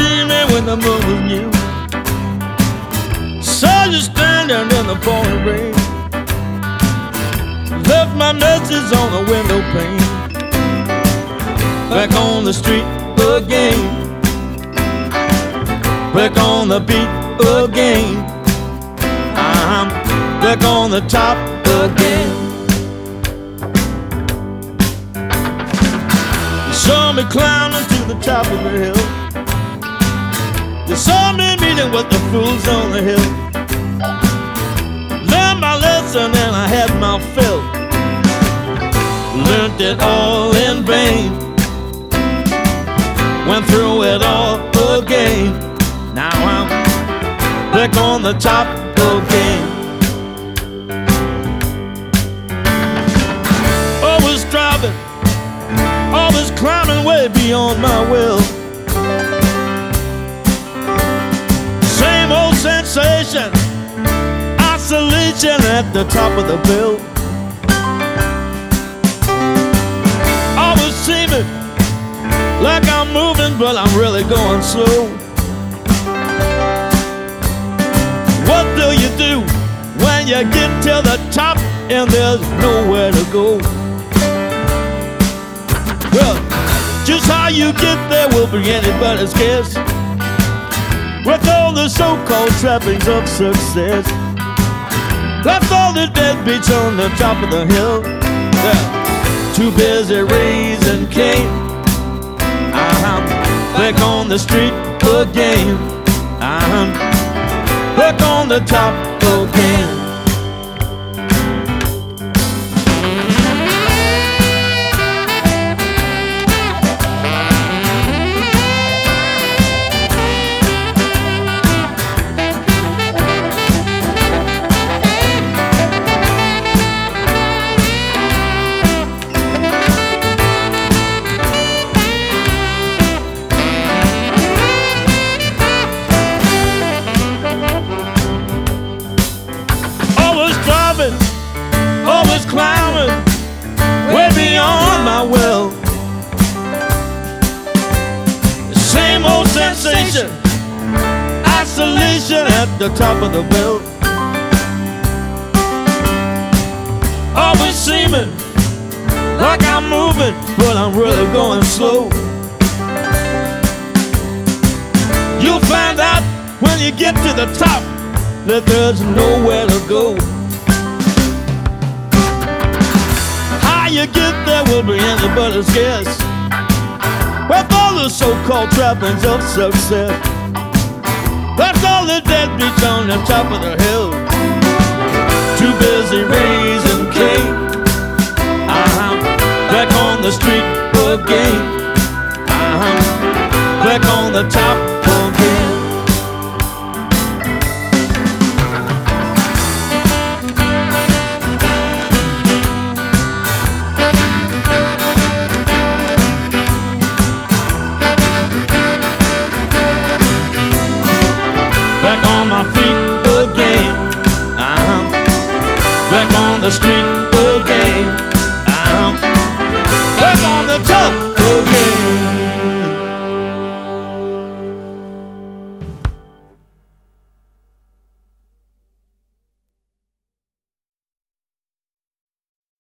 see me when the moon was new. Saw you standing in the pouring rain. Left my message on the window pane. Back on the street again. Back on the beat again. I'm back on the top again. You saw me climbing to the top of the hill. You saw me meeting with the fools on the hill. Learned my lesson and I had my fill. Learned it all in vain. Went through it all again. Now I'm back on the top again. Always driving, always climbing way beyond my will. Same old sensation, isolation at the top of the bill. Always seeming like I'm moving, but I'm really going slow. What do you do when you get to the top and there's nowhere to go? Well, just how you get there will be anybody's guess. With all the so-called trappings of success, left all the deadbeats on the top of the hill. They're too busy raising Cain. I'm back on the street again. I'm back on the top again. Always climbing way beyond my will. The same old sensation, isolation at the top of the bill. Always seeming like I'm moving, but I'm really going slow. You'll find out when you get to the top that there's nowhere to go. How you get there will be anybody's guess. With all the so-called trappings of success, that's all the deadbeats on the top of the hill. Too busy raising Cain. I'm back on the street again. I'm back on the top again. Back on my feet again. I'm back on the street again. I'm back on the top again.